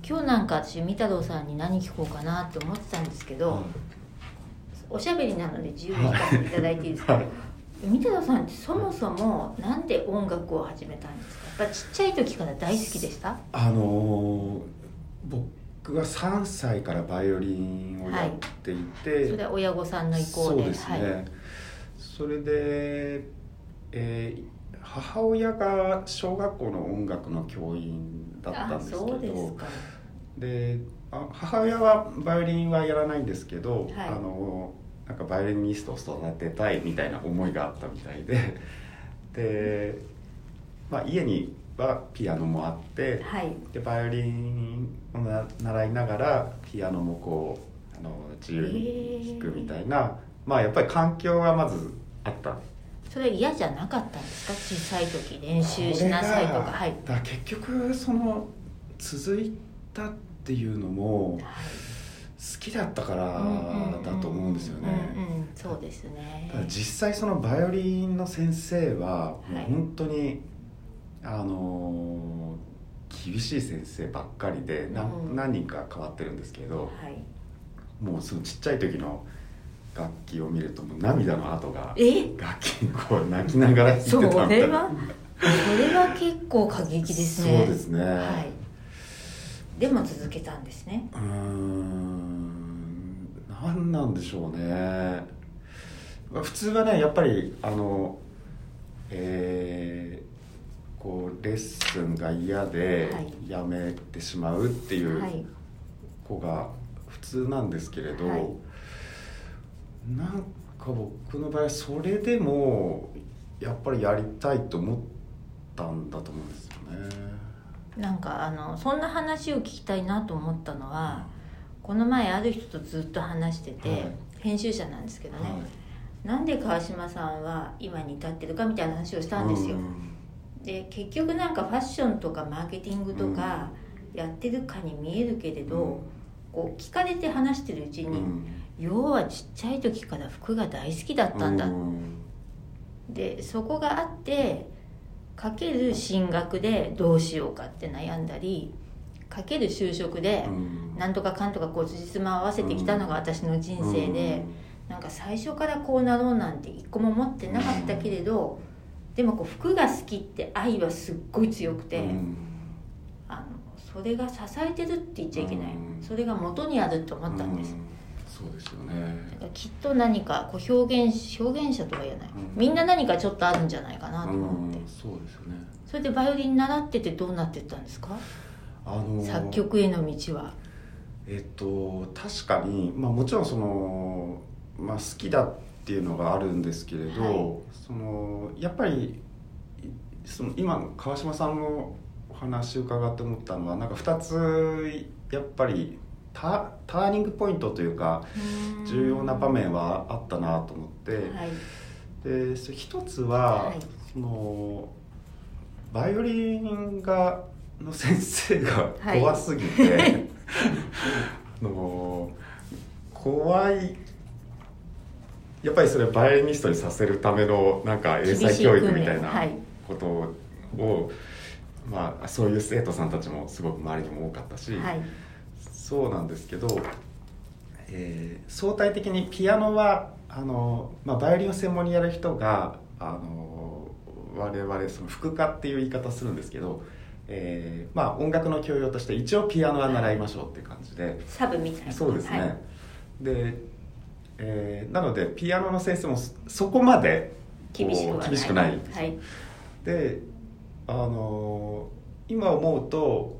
今日なんか私三太郎さんに何聞こうかなと思ってたんですけど、おしゃべりなので自由に聞かせていただいていいですか。三太郎さんってそもそもなんで音楽を始めたんですか。やっぱちっちゃい時から大好きでした？ 僕は3歳からバイオリンをやっていて、 それは親御さんの意向で。 そうですね、それで、母親が小学校の音楽の教員だったんですけど、 そうですか。 で母親はバイオリンはやらないんですけど、なんかバイオリニストを育てたいみたいな思いがあったみたいで、家にはピアノもあって、でバイオリンを習いながらピアノもこう自由に弾くみたいな、やっぱり環境はまずあった。 それ嫌じゃなかったんですか、小さい時練習しなさいとか。 だ結局その続いたっていうのも、好きだったからだと思うんですよね。 そうですね。 ただ実際そのバイオリンの先生はもう本当に、厳しい先生ばっかりで、何人か変わってるんですけど、もうそのちっちゃい時の楽器を見るともう涙の跡が楽器にこう泣きながら弾いてたみたいな。 それは結構過激ですね。 そうですね。 でも続けたんですね。 何なんでしょうね。普通はねやっぱりこうレッスンが嫌でやめてしまうっていう子が普通なんですけれど、なんか僕の場合はそれでもやっぱりやりたいと思ったんだと思うんですよね。 なんかそんな話を聞きたいなと思ったのは、この前ある人とずっと話してて、編集者なんですけどね、なんで川島さんは今に至ってるかみたいな話をしたんですよ。で結局なんかファッションとかマーケティングとかやってるかに見えるけれど、こう聞かれて話してるうちに、要はちっちゃい時から服が大好きだったんだ、でそこがあってかける進学でどうしようかって悩んだり、かける就職でなんとかかんとかこう辻褄を合わせてきたのが私の人生で、なんか最初からこうなろうなんて一個も思ってなかったけれど、でもこう服が好きって愛はすっごい強くて、それが支えてるって言っちゃいけない、それが元にあると思ったんです。 そうですよね。 だからきっと何かこう表現者とは言えない、みんな何かちょっとあるんじゃないかなと思って、 そうですよね。 それでバイオリン習っててどうなってったんですか、作曲への道は。 確かに、もちろんその、好きだっていうのがあるんですけれど、そのやっぱりその今の川島さんのお話を伺って思ったのは、なんか2つやっぱりターニングポイントというか重要な場面はあったなと思って、で一つは、そのバイオリンの先生が怖すぎて、怖い。やっぱりそれバイオリニストにさせるためのなんか英才教育みたいなことを、そういう生徒さんたちもすごく周りにも多かったし、そうなんですけど、相対的にピアノはバイオリンを専門にやる人が我々その副科っていう言い方するんですけど、音楽の教養として一応ピアノは習いましょうっていう感じで、 サブみたいな。 そうですね、でなのでピアノの先生もそこまで厳しくない、で今思うと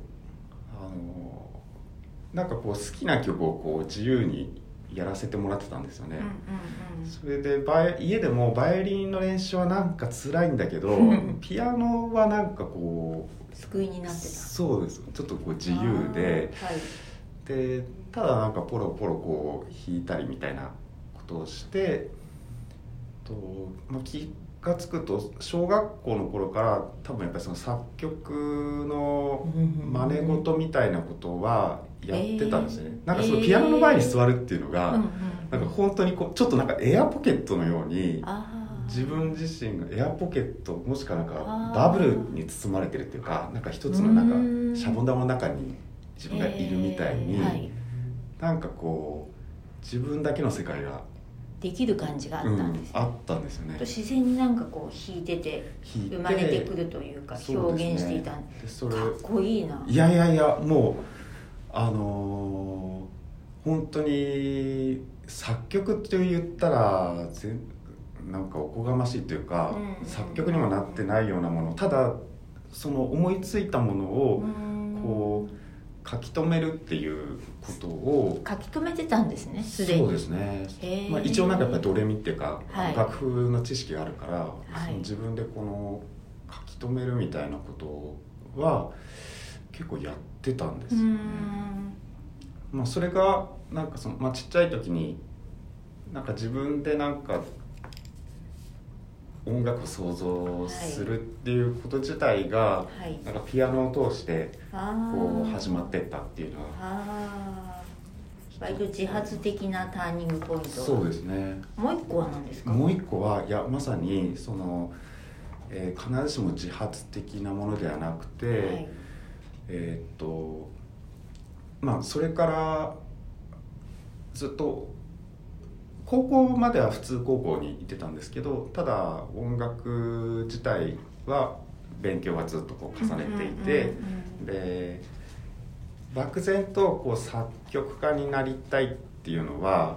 なんかこう好きな曲をこう自由にやらせてもらってたんですよね。それで家でもバイオリンの練習はなんか辛いんだけどピアノはなんかこう救いになってた。 そうです、ちょっとこう自由で、でただなんかポロポロこう弾いたりみたいなことをして気がつくと小学校の頃から多分やっぱりその作曲の真似事みたいなことはやってたんですね。なんかそのピアノの前に座るっていうのが、なんか本当にこうちょっとなんかエアポケットのように自分自身がエアポケットもしくはなんかバブルに包まれてるっていうか、なんか一つのなんかシャボン玉の中に自分がいるみたいに、 はい、 なんかこう自分だけの世界ができる感じがあったんです、 あったんですよね。 自然になんかこう弾いて生まれてくるというか表現していたんで、それかっこいいな。 いやいやいや、もう本当に作曲って言ったらなんかおこがましいというか、作曲にもなってないようなもの、ただその思いついたものをこう書き留めるっていうことを書き留めてたんですね、すでに。 そうですね、一応なんかやっぱりドレミっていうか、 はい、 楽譜の知識があるから、 はい、 その自分でこの書き留めるみたいなことは結構やってたんですよね。それがなんかちっちゃい時になんか自分でなんか音楽を創造するっていうこと自体が、なんかピアノを通してこう始まってったっていうのは、 割と自発的なターニングポイント。 そうですね。 もう一個は何ですか？ もう一個は、いやまさにその、必ずしも自発的なものではなくて、それからずっと高校までは普通高校に行ってたんですけど、ただ音楽自体は勉強はずっとこう重ねていて、で漠然とこう作曲家になりたいっていうのは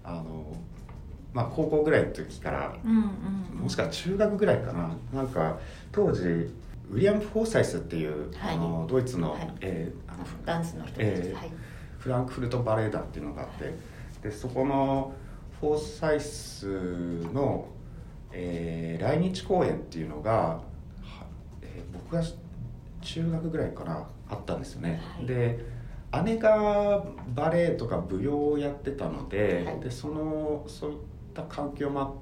高校ぐらいの時から、もしくは中学ぐらいかな、なんか当時ウィリアム・フォーサイスっていう、ドイツの、 ダンスの人です、 フランクフルトバレエ団っていうのがあって、でそこのフォーサイスの、来日公演っていうのが、僕が中学ぐらいかなあったんですよね、で姉がバレエとか舞踊をやってたので、でそういった環境もあって、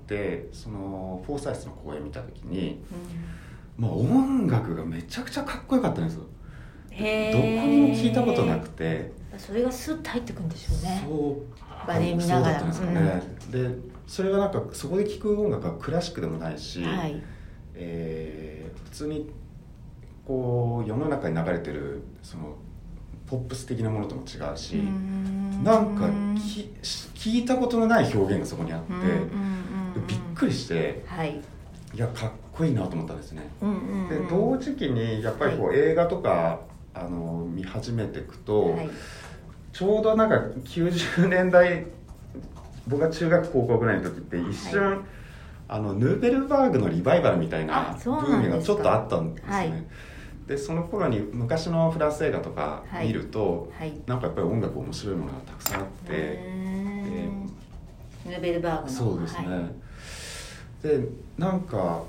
そのフォーサイスの公演見た時に、音楽がめちゃくちゃかっこよかったんですよ。どこにも聞いたことなくて、 それがスッと入ってくるんでしょうね。 そうバレエ見ながら。 そうだったんですかね、でそれはなんかそこで聴く音楽はクラシックでもないし、普通にこう世の中に流れてるそのポップス的なものとも違うし、なんか聞いたことのない表現がそこにあって、びっくりして、いやかっこいいなと思ったんですね。で同時期にやっぱりこう映画とか見始めていくと、ちょうどなんか90年代、僕が中学高校ぐらいの時って一瞬、ヌーベルバーグのリバイバルみたいなブームがちょっとあったんですね。でその頃に昔のフランス映画とか見ると、なんかやっぱり音楽面白いものがたくさんあって、 ヌーベルバーグの。 そうですね、でなんか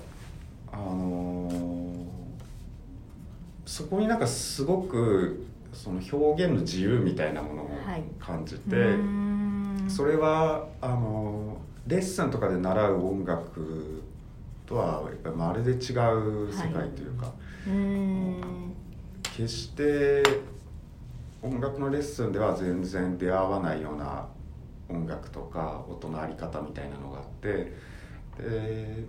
そこになんかすごくその表現の自由みたいなものを感じて、それはレッスンとかで習う音楽とはやっぱりまるで違う世界というか、決して音楽のレッスンでは全然出会わないような音楽とか音のあり方みたいなのがあって、で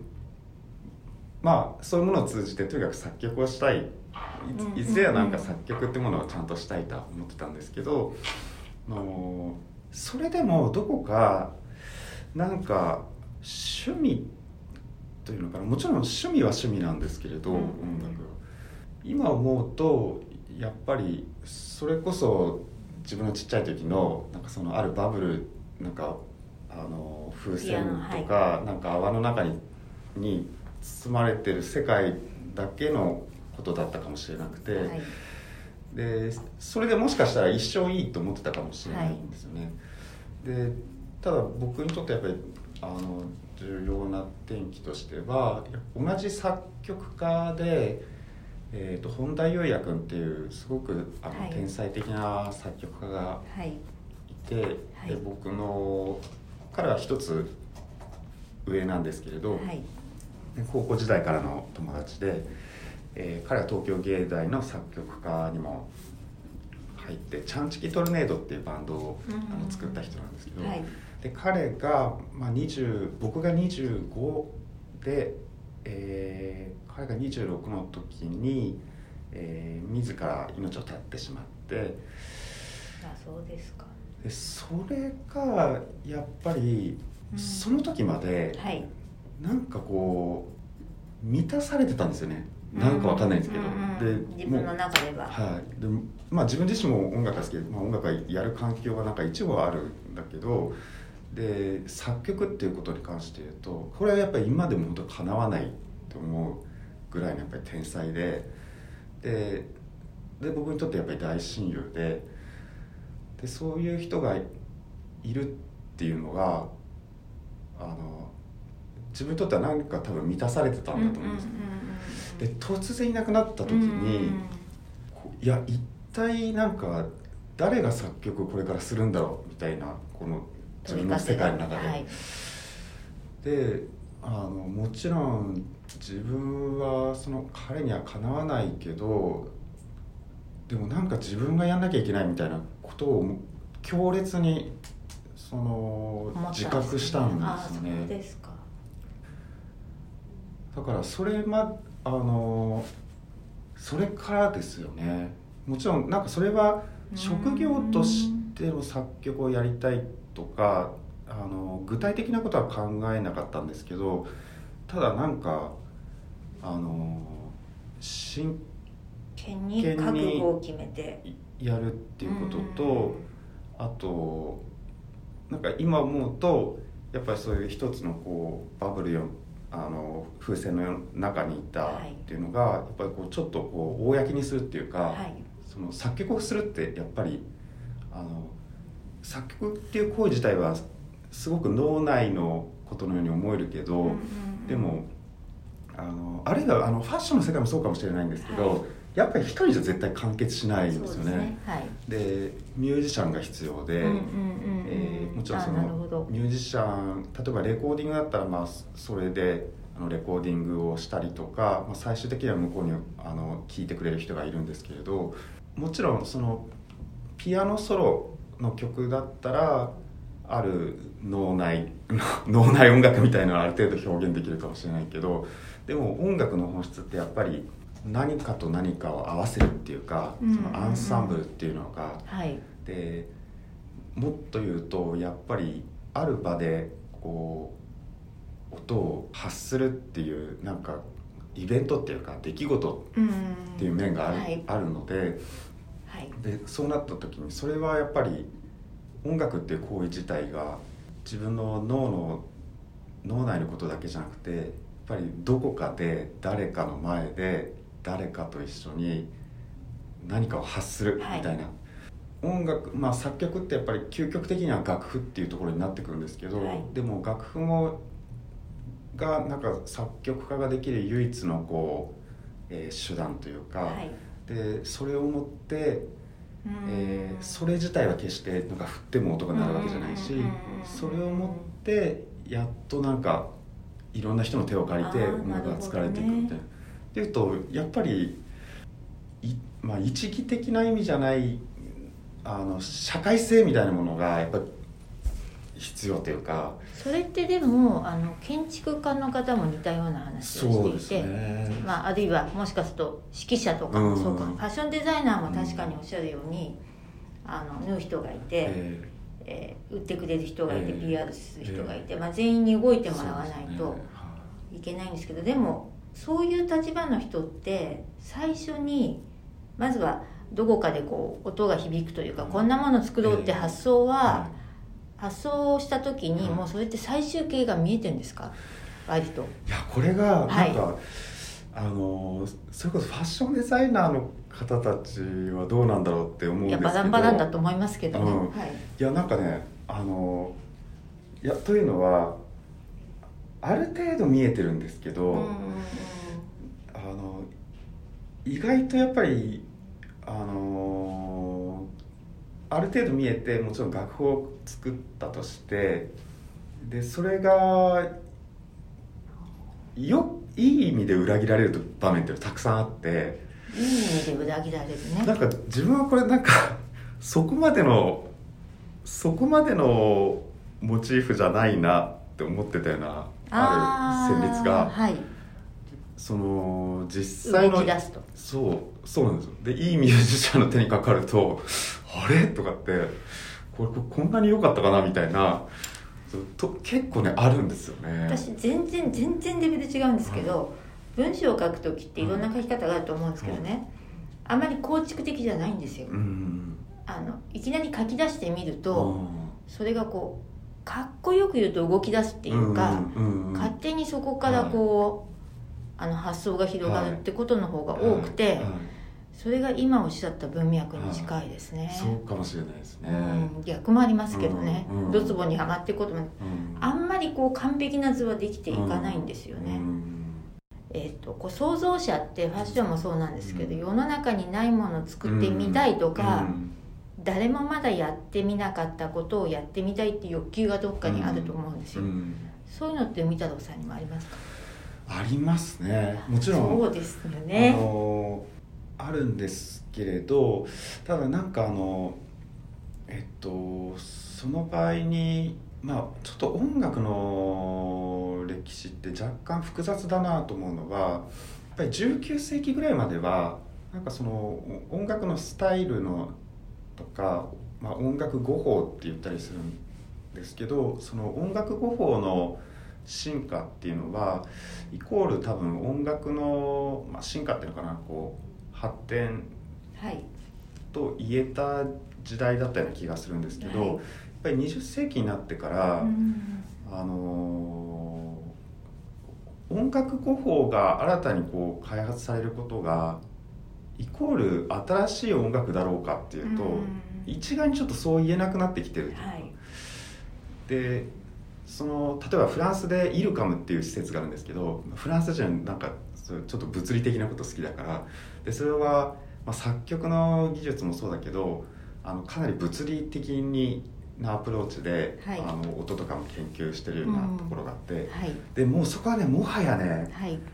そういうものを通じてとにかく作曲をしたい、いずれはなんか作曲ってものをちゃんとしたいと思ってたんですけど、それでもどこかなんか趣味というのかな、もちろん趣味は趣味なんですけれど、音楽今思うとやっぱりそれこそ自分のちっちゃい時のなんかそのあるバブル、なんか風船とか、なんか泡の中に包まれてる世界だけのことだったかもしれなくて、でそれでもしかしたら一生いいと思ってたかもしれないんですよね。でただ僕にとってやっぱり重要な転機としては、同じ作曲家で、本田裕也君っていうすごく天才的な作曲家がいて、で僕の彼は一つ上なんですけれど、高校時代からの友達で、彼は東京芸大の作曲家にも入ってチャンチキトルネードっていうバンドを作った人なんですけど、で彼が、僕が25で、彼が26の時に、自ら命を絶ってしまって、 あ、そうですか。 でそれがやっぱり、その時まで、 はい、 なんかこう満たされてたんですよね。なんかわかんないんですけど、 で自分の中では、 はい、でまあ自分自身も音楽が好きで、まあ、音楽がやる環境がなんか一部はあるんだけど、で作曲っていうことに関して言うと、これはやっぱり今でも本当かなわないと思うぐらいのやっぱり天才で僕にとってやっぱり大親友でそういう人がいるっていうのが自分にとっては何か多分満たされてたんだと思うんです。で突然いなくなった時に、いや一体なんか誰が作曲をこれからするんだろうみたいな、この自分の世界の中で、はい、でもちろん自分はその彼にはかなわないけど、でもなんか自分がやんなきゃいけないみたいなことを強烈に自覚したんですよね。 そうですか。 だからそれからですよね。もちろんなんかそれは職業としての作曲をやりたいとか具体的なことは考えなかったんですけど、ただなんか真剣に覚悟を決めてやるっていうことと、あとなんか今思うとやっぱりそういう一つのこうバブル風船の中にいたっていうのが、やっぱりこうちょっとこう公にするっていうか、はい、その作曲をするってやっぱり作曲っていう行為自体はすごく脳内のことのように思えるけど、でもあるいはファッションの世界もそうかもしれないんですけど、はい、やっぱり一人じゃ絶対完結しないんですよね。はい、でミュージシャンが必要で、もちろんそのミュージシャン、例えばレコーディングだったらまあそれでレコーディングをしたりとか、まあ、最終的には向こうに聴いてくれる人がいるんですけれど、もちろんそのピアノソロの曲だったらある脳内音楽みたいなのはある程度表現できるかもしれないけど、でも音楽の本質ってやっぱり何かと何かを合わせるっていうか、そのアンサンブルっていうのが、はい、でもっと言うとやっぱりある場でこう音を発するっていうなんかイベントっていうか出来事っていう面があるので、はい、でそうなった時にそれはやっぱり音楽っていう行為自体が自分の脳内のことだけじゃなくて、やっぱりどこかで誰かの前で誰かと一緒に何かを発するみたいな、はい、音楽、まあ作曲ってやっぱり究極的には楽譜っていうところになってくるんですけど、はい、でも楽譜がなんか作曲家ができる唯一のこう、手段というか、はい、でそれをもってそれ自体は決してなんか振っても音が鳴るわけじゃないし、それをもってやっとなんかいろんな人の手を借りて音楽が作られていくみたいな。っていうとやっぱりまあ、一義的な意味じゃない社会性みたいなものがやっぱり必要というか。 それってでも建築家の方も似たような話をしていて、まあ、あるいはもしかすると指揮者とかもそうか、ファッションデザイナーも確かにおっしゃるように、縫う人がいて、売ってくれる人がいて、PR する人がいて、まあ、全員に動いてもらわないといけないんですけど、でもそういう立場の人って最初にまずはどこかでこう音が響くというか、こんなものを作ろうって発想は、発想をした時にもうそれって最終形が見えてるんですか、割と。 いやこれがなんか、はい、それこそファッションデザイナーの方たちはどうなんだろうって思うんですけど、 いやバランバランだと思いますけどね、はい、 いやなんかねいやというのはある程度見えてるんですけど、意外とやっぱりある程度見えて、もちろん楽譜を作ったとして、でそれがいい意味で裏切られる場面ってたくさんあって、 いい意味で裏切られるね。 なんか自分はこれなんかそこまでのモチーフじゃないなって思ってたようなある旋律が、はい、その実際の動き出すと、 そうなんですよ。でいいミュージシャンの手にかかるとあれとかってこんなに良かったかなみたいな結構ねあるんですよね。 私全然レベル違うんですけど、文章を書くときっていろんな書き方があると思うんですけどね、あまり構築的じゃないんですよ、いきなり書き出してみると、それがこうかっこよく言うと動き出すっていうか、勝手にそこからこう、発想が広がるってことの方が多くて、それが今おっしゃった文脈に近いですね。 そうかもしれないですね。 逆もありますけどね、ドツボにはまっていくことも、あんまりこう完璧な図はできていかないんですよね。こう創造者ってファッションもそうなんですけど、世の中にないものを作ってみたいとか、誰もまだやってみなかったことをやってみたいっていう欲求がどっかにあると思うんですよ。そういうのって三太郎さんにもありますか？ ありますね、もちろん。 そうですよね。 あるんですけれど、ただなんかその場合にちょっと音楽の歴史って若干複雑だなと思うのは、やっぱり19世紀ぐらいまではなんかその音楽のスタイルのとか、音楽語法って言ったりするんですけど、その音楽語法の進化っていうのはイコール多分音楽の、進化っていうのかな、こう発展と言えた時代だったような気がするんですけど、やっぱり20世紀になってから、音楽語法が新たにこう開発されることがイコール新しい音楽だろうかっていうと、一概にちょっとそう言えなくなってきてる。で例えばフランスでイルカムっていう施設があるんですけど、フランス人なんかちょっと物理的なこと好きだから、でそれは、作曲の技術もそうだけどかなり物理的なアプローチで、音とかも研究してるようなところがあって、でもうそこはねもはやね、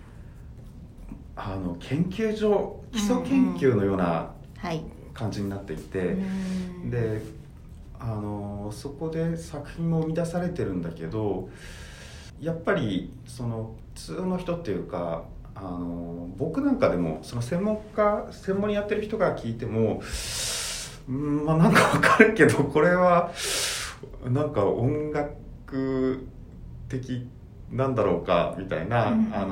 研究所基礎研究のような感じになっていて、でそこで作品も生み出されてるんだけど、やっぱりその普通の人っていうか僕なんかでもその専門にやってる人が聞いてもなんかわかるけどこれはなんか音楽的なんだろうかみたいな、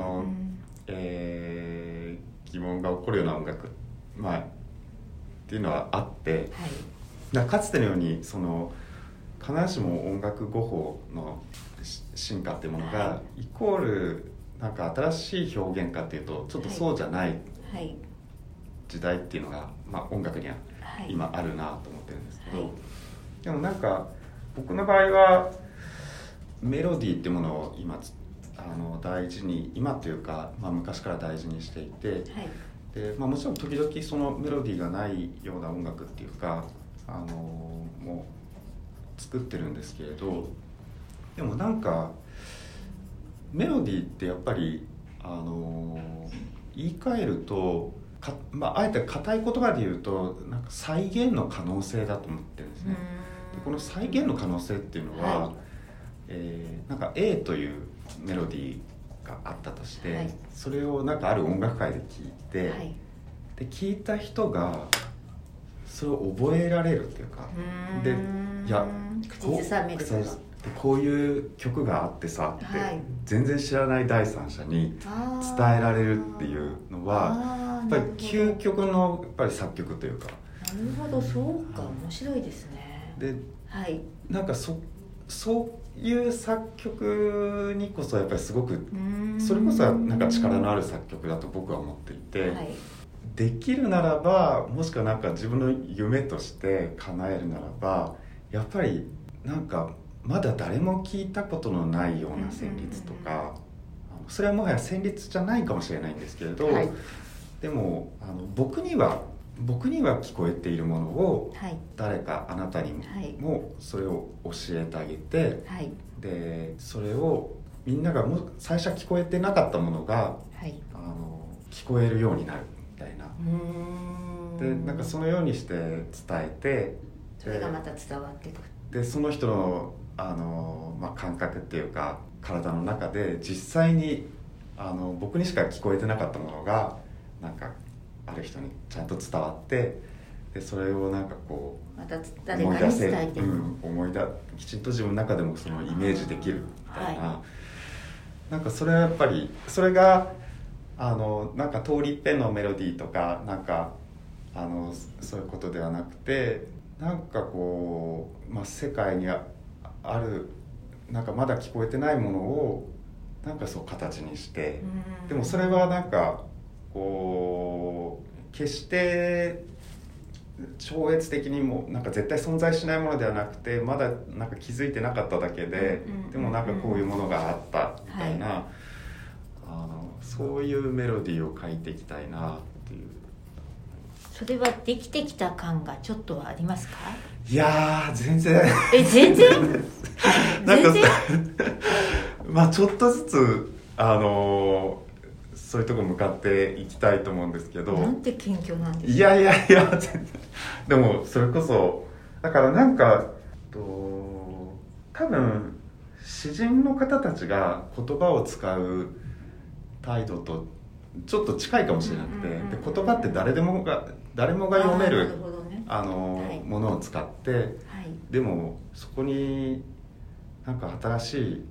疑問が起こるような音楽っていうのはあって、かつてのようにその必ずしも音楽語法の進化っていうものがイコールなんか新しい表現かっていうとちょっとそうじゃない時代っていうのが、音楽には今あるなと思ってるんですけど、でもなんか僕の場合はメロディーっていうものを今大事に今というか、昔から大事にしていて、でもちろん時々そのメロディーがないような音楽っていうかもう作ってるんですけれど、でもなんかメロディーってやっぱり言い換えるとあえて硬い言葉で言うとなんか再現の可能性だと思ってるんですね。でこの再現の可能性っていうのは、なんか A というメロディーがあったとして、それをなんかある音楽会で聴いて、で聴いた人がそれを覚えられるっていうか、でいや口ずさめるとかこういう曲があってさって、全然知らない第三者に伝えられるっていうのはやっぱり究極のやっぱり作曲というか。 なるほど、そうか、面白いですね。 で、なんかそういう作曲にこそやっぱりすごくそれこそなんか力のある作曲だと僕は思っていて、できるならばもしくはなんか自分の夢として叶えるならばやっぱりなんかまだ誰も聞いたことのないような旋律とか、それはもはや旋律じゃないかもしれないんですけれど、でも僕には聞こえているものを誰かあなたにもそれを教えてあげて、でそれをみんなが最初は聞こえてなかったものが、聞こえるようになるみたいな。でなんかそのようにして伝えて、 それがまた伝わってくる。 でその人の感覚っていうか体の中で実際に僕にしか聞こえてなかったものがなんかある人にちゃんと伝わって、 でそれをなんかこうまた誰かに伝えてきちんと自分の中でもそのイメージできるみたいな、 はなんかそれはやっぱりそれがなんか通り一遍のメロディーとかなんかそういうことではなくて、なんかこう、世界にあるなんかまだ聞こえてないものをなんかそう形にして、でもそれはなんかこう決して超越的にもなんか絶対存在しないものではなくて、まだなんか気づいてなかっただけで、でもなんかこういうものがあったみたいな、そういうメロディーを書いていきたいなっていう。 それはできてきた感がちょっとはありますか？ いやー全然全然なんかちょっとずつそういうとこ向かっていきたいと思うんですけど、 なんて謙虚なんですか？ いや全然でもそれこそだからなんか多分詩人の方たちが言葉を使う態度とちょっと近いかもしれなくて、で言葉って誰もが読めるものを使って、でもそこになんか新しい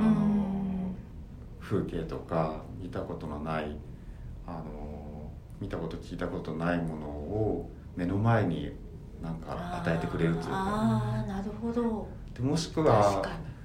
風景とか見たことのない見たこと聞いたことないものを目の前になんか与えてくれるというか、 なるほど。 でもしくは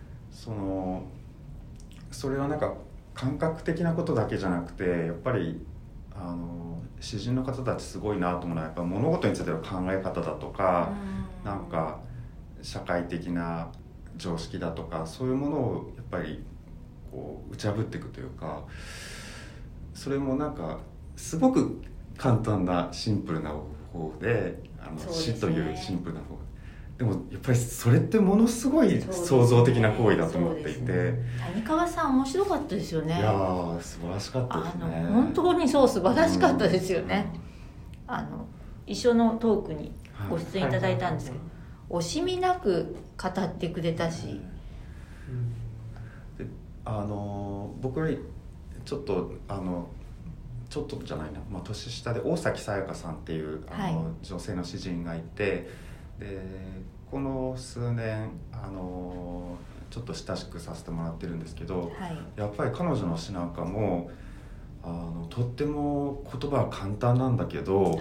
それはなんか感覚的なことだけじゃなくて、やっぱり詩人の方たちすごいなと思うのはやっぱ物事についての考え方だとか、なんか社会的な常識だとかそういうものをやっぱりこう打ち破っていくというか、それもなんかすごく簡単なシンプルな方で詩というシンプルな方でもやっぱりそれってものすごい創造的な行為だと思っていて、 谷川さん面白かったですよね。 いやー素晴らしかったですね。 本当に素晴らしかったですよね。一緒のトークにご出演いただいたんですけど、惜しみなく語ってくれたし、 で僕よりちょっとちょっとじゃないな、年下で大崎さやかさんっていう女性の詩人がいて、でこの数年ちょっと親しくさせてもらってるんですけど、やっぱり彼女の詩なんかもとっても言葉は簡単なんだけど、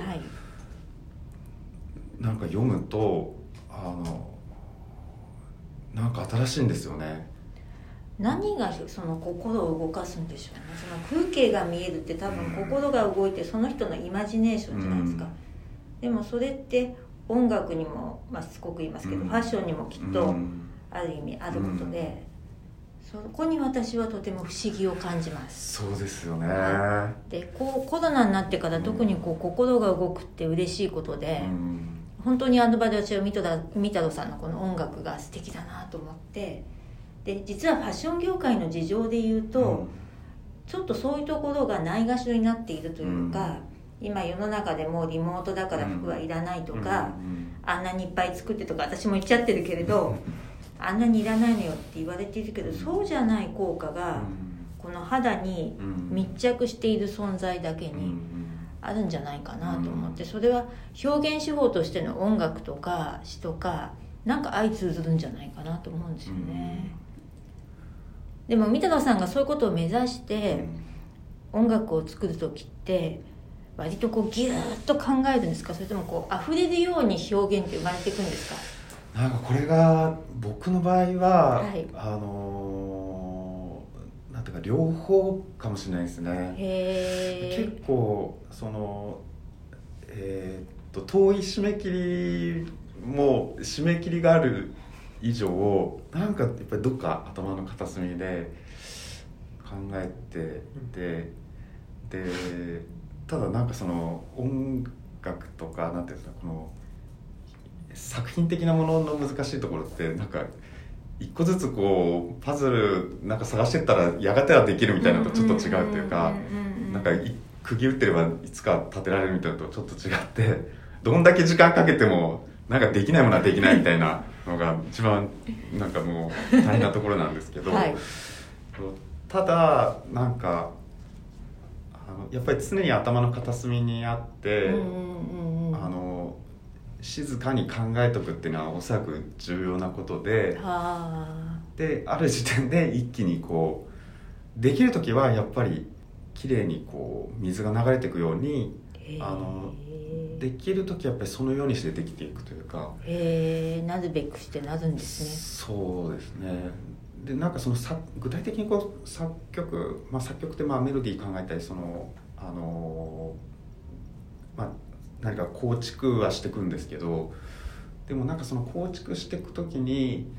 なんか読むとなんか新しいんですよね。 何がその心を動かすんでしょうね。その風景が見えるって多分心が動いてその人のイマジネーションじゃないですか、でもそれって音楽にも、しつこく言いますけど、ファッションにもきっとある意味あることで、そこに私はとても不思議を感じます。 そうですよね。 でコロナになってから特に心が動くって嬉しいことで、本当に場で私は三太郎さんのこの音楽が素敵だなと思って、で実はファッション業界の事情で言うと、ちょっとそういうところがないがしろになっているというか、今世の中でもリモートだから服はいらないとか、あんなにいっぱい作ってとか私も言っちゃってるけれどあんなにいらないのよって言われているけど、そうじゃない効果がこの肌に密着している存在だけにあるんじゃないかなと思って、それは表現手法としての音楽とか詩とかなんか相通ずるんじゃないかなと思うんですよね。でも三太郎さんがそういうことを目指して音楽を作る時って割とギューッと考えるんですか？それとも溢れるように表現って生まれていくんですか？ なんかこれが僕の場合は、なんていうか両方かもしれないですね。結構遠い締め切りも締め切りがある以上なんかやっぱりどっか頭の片隅で考えてて、でただなんかその音楽とかなんていうんですか、この作品的なものの難しいところってなんか一個ずつパズルなんか探してったらやがてはできるみたいなのとちょっと違うというか、なんか釘打ってればいつか立てられるみたいなのとちょっと違って、どんだけ時間かけてもなんかできないものはできないみたいなのが一番なんかもう大変なところなんですけど、ただなんかやっぱり常に頭の片隅にあって、 静かに考えとくっていうのはおそらく重要なことで、である時点で一気にこうできる時はやっぱりきれいにこう水が流れていくようにできる時はやっぱりそのようにしてできていくというか、 なるべくしてなるんですね。 そうですね。でなんかその具体的にこう作曲ってメロディー考えたり何か構築はしていくんですけど、でもなんかその構築していくときに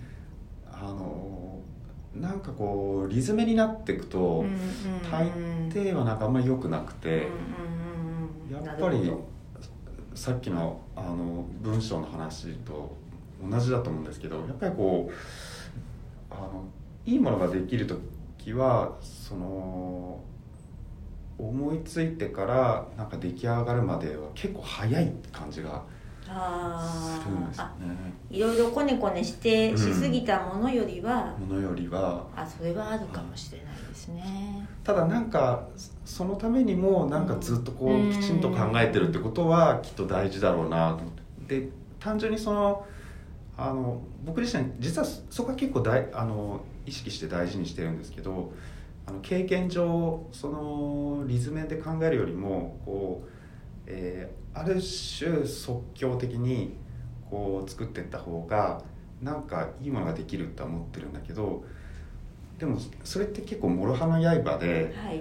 なんかこうリズムになっていくと大抵はなんかあんまり良くなくて、やっぱりさっきの文章の話と同じだと思うんですけど、やっぱりこういいものができるときはその思いついてからなんか出来上がるまでは結構早い感じがするんですよね。 いろいろコネコネしてしすぎたものよりは、それはあるかもしれないですね。 ただなんかそのためにもなんかずっとこうきちんと考えてるってことはきっと大事だろうなと思って、で単純にその僕自身実はそこは結構意識して大事にしてるんですけど、経験上そのリズムで考えるよりもこう、ある種即興的にこう作っていった方がなんかいいものができるって思ってるんだけど、でもそれって結構諸刃の刃で、 はい、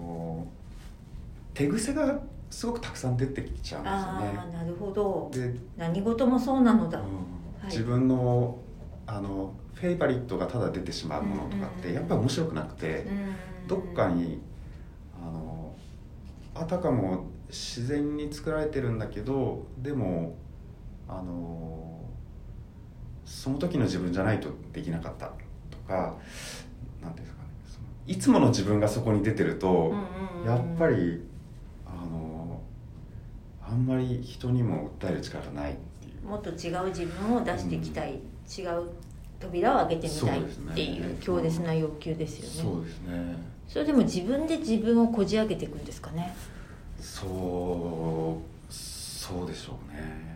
手癖がすごくたくさん出てきちゃうんですよね。 なるほど。で何事もそうなのだ、 自分のフェイバリットがただ出てしまうものとかってやっぱり面白くなくて、どっかにあたかも自然に作られてるんだけど、でもその時の自分じゃないとできなかったとか、なんですかね、いつもの自分がそこに出てると、やっぱりあんまり人にも訴える力ないっていう、 もっと違う自分を出していきたい、違う扉を開けてみたいっていう強烈な要求ですよね。 そうですね。 それでも自分で自分をこじ開けていくんですかね。 そうでしょうね。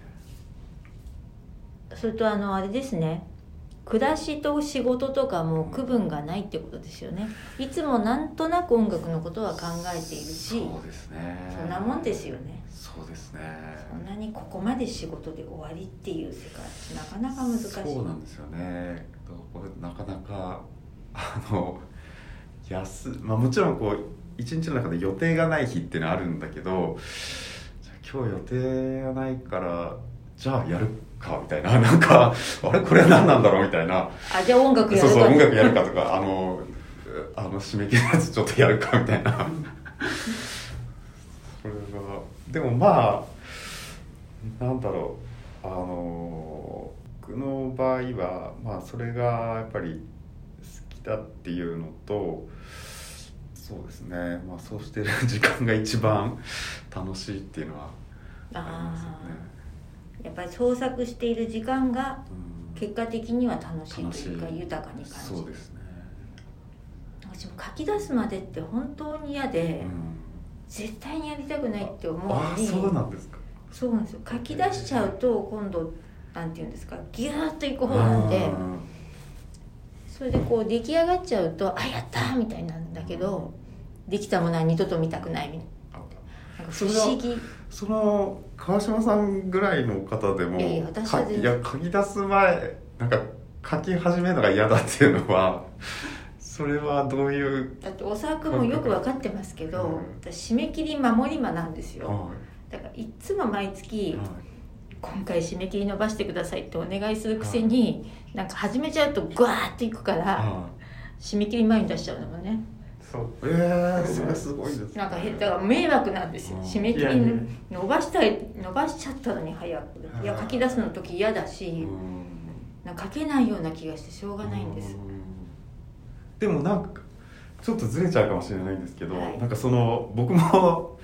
それとあれですね、暮らしと仕事とかも区分がないってことですよね。いつもなんとなく音楽のことは考えているし、 そうですね、 そんなもんですよね。 そうですね。そんなにここまで仕事で終わりっていう世界なかなか難しい。 そうなんですよね。これなかなかもちろんこう一日の中で予定がない日っていうのはあるんだけど、今日予定がないからじゃあやるかみたいな、なんかあれこれ何なんだろうみたいな、 じゃあ音楽やるか、 音楽やるかとか締め切りのやつちょっとやるかみたいなそれがでもなんだろう、僕の場合はそれがやっぱり好きだっていうのと、そうですね、そうしてる時間が一番楽しいっていうのはありますよね。 やっぱり創作している時間が結果的には楽しいというか豊かに感じる。 そうですね。 私も書き出すまでって本当に嫌で、絶対にやりたくないって思うのに。 そうなんですか。 そうなんですよ。書き出しちゃうと今度なんていうんですか、ギューッといく方なんで、それでこう出来上がっちゃうとやったみたいなんだけど、できたものは二度と見たくないみたいな。なんか不思議。 その川島さんぐらいの方でも、書き出す前なんか書き始めるのが嫌だっていうのはそれはどういう。 だってお作もよく分かってますけど、私締め切り守り魔なんですよ。だからいつも毎月、今回締め切り伸ばしてくださいってお願いするくせに、なんか始めちゃうとグワーっていくから、締め切り前に出しちゃうのもね。 それすごいです。 なんかだから迷惑なんですよ。締め切り伸ばしちゃったのに早く。書き出すの時嫌だし、なんか書けないような気がしてしょうがないんです。 でもなんかちょっとずれちゃうかもしれないんですけど、なんか僕も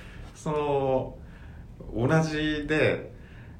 同じで、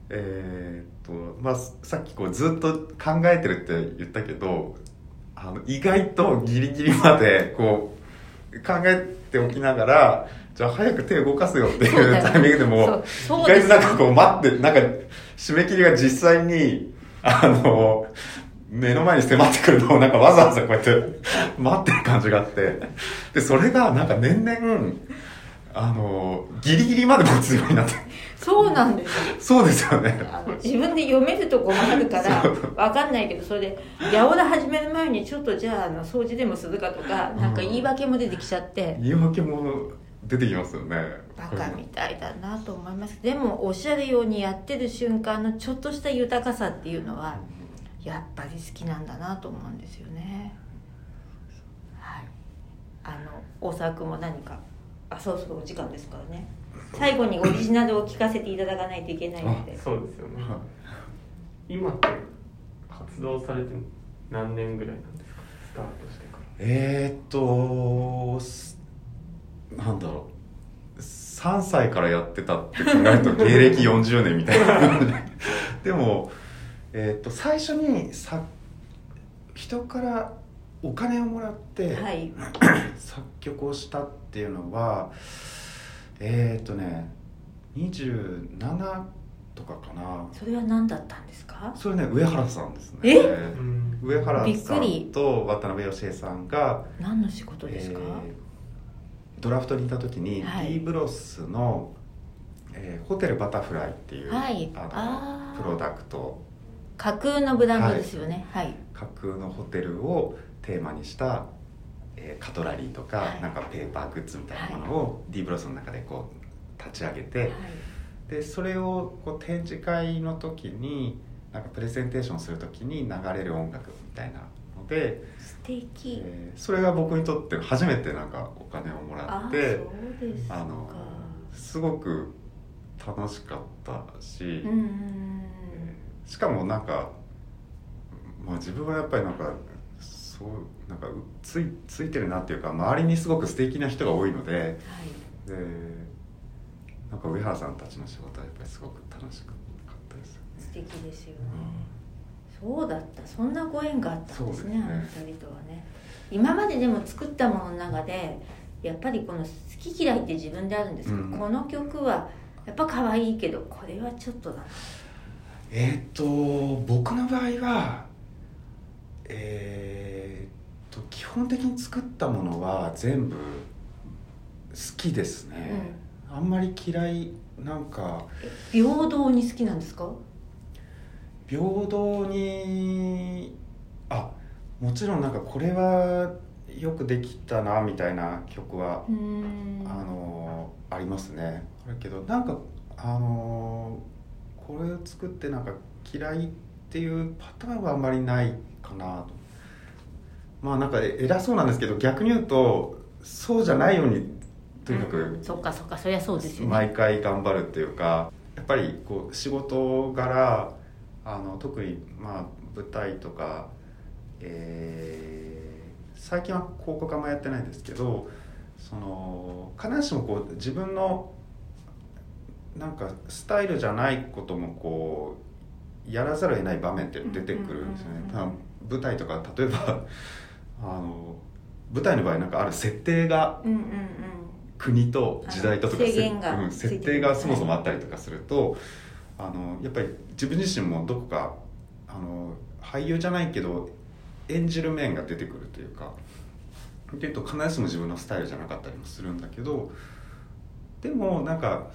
さっきこうずっと考えてるって言ったけど、意外とギリギリまでこう考えておきながらじゃあ早く手動かせよっていうタイミングでもそう意外となんかこう待ってなんか締め切りが実際に目の前に迫ってくるのをなんかわざわざこうやって待ってる感じがあって、でそれがなんか年々ギリギリまで持つようになって。 そうなんですよ。 そうですよね。 自分で読めるとこもあるから分かんないけど、それで八百屋始める前にちょっとじゃあ掃除でもするかとか、なんか言い訳も出てきちゃって、 言い訳も出てきますよね。 バカみたいだなと思います。でもおっしゃるようにやってる瞬間のちょっとした豊かさっていうのはやっぱり好きなんだなと思うんですよね。はい。大沢君も何か、そろそろお時間ですからね。最後にオリジナルを聞かせていただかないといけないので。 そうですよね。今って活動されて何年ぐらいなんですか、スタートしてから。 なんだろう、3歳からやってたって考えると芸歴40年みたいなでも、最初に人からお金をもらって、 はい、 作曲をしたっていうのは27とかかな。 それは何だったんですか？ それね、上原さんですね。上原さんと渡辺芳恵さんが何の仕事ですか？ ドラフトにいた時に、 はい、 T ブロスの、ホテルバタフライっていう、 はい、 プロダクト、 架空のブランドですよね。はい、 架空のホテルをテーマにした、カトラリーとか、なんかペーパーグッズみたいなものを D ブロスの中でこう立ち上げて、でそれをこう展示会の時になんかプレゼンテーションする時に流れる音楽みたいなので、 素敵、 それが僕にとって初めてなんかお金をもらって、 そうですか。 すごく楽しかったし、しかもなんか、自分はやっぱりなんかそうなんかついてるなっていうか、周りにすごく素敵な人が多いので、でなんか上原さんたちの仕事はやっぱりすごく楽しかったですよね。 素敵ですよね。そうだった、そんなご縁があったんですね、あの二人とはね。今まででも作ったものの中でやっぱりこの好き嫌いって自分であるんですけど、この曲はやっぱ可愛いけどこれはちょっとだな。 僕の場合は基本的に作ったものは全部好きですね、あんまり嫌いなんか。 平等に好きなんですか？ 平等にもちろんなんかこれはよくできたなみたいな曲はありますね。だけどなんかこれを作ってなんか嫌いっていうパターンはあんまりないかなと。なんか偉そうなんですけど、逆に言うとそうじゃないようにとにかく、 そっかそりゃそうですよね。毎回頑張るっていうか、やっぱりこう仕事柄特に舞台とか、最近は広告あんまやってないんですけど、必ずしもこう自分のなんかスタイルじゃないこともこうやらざるを得ない場面って出てくるんですよね。舞台とか例えば舞台の場合なんかある設定が、国と時代とか設定がそもそもあったりとかすると、やっぱり自分自身もどこか俳優じゃないけど演じる面が出てくるというか、っていうと必ずしも自分のスタイルじゃなかったりもするんだけど、でもなんか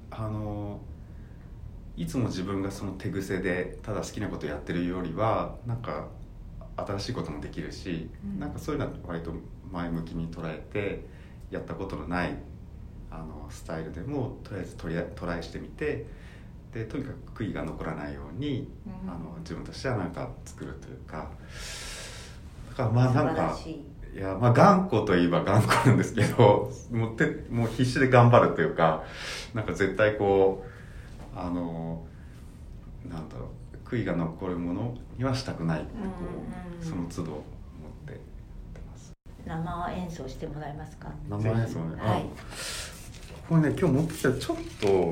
いつも自分がその手癖でただ好きなことやってるよりはなんか新しいこともできるし、なんかそういうのは割と前向きに捉えて、やったことのないスタイルでもとりあえずトライしてみて、でとにかく悔いが残らないように、自分としてはなんか作るというか、だからなんかいや頑固といえば頑固なんですけど、もう必死で頑張るというか、なんか絶対こうなんだろう、悔いが残るものにはしたくないってその都度思ってやってます。 生演奏してもらえますか？ 生演奏ね。 はい。 これね、今日持ってきたちょっ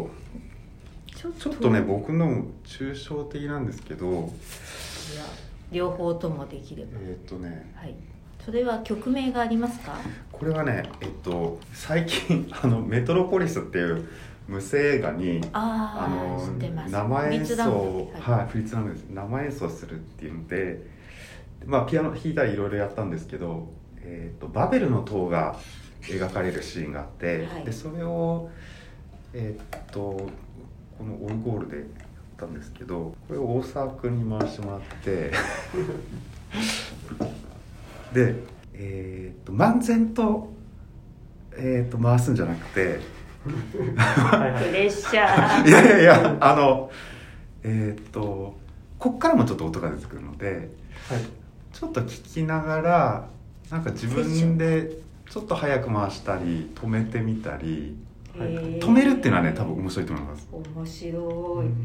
とね、僕の抽象的なんですけど、 両方ともできれば。 はい、 それは曲名がありますか？ これはね、最近メトロポリスっていう無声映画に知ってます。 生演奏フリッツ・ラムです。生演奏するっていうので、ピアノ弾いたりいろいろやったんですけど、バベルの塔が描かれるシーンがあって、でそれをこのオルゴールでやったんですけど、これを大沢君に回してもらってで、漫然と、回すんじゃなくてプレッシャーいやいやこっからもちょっと音が出てくるので、ちょっと聞きながらなんか自分でちょっと早く回したり止めてみたり、止めるっていうのはね多分面白いと思います。 面白い。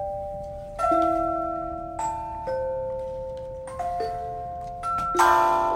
す。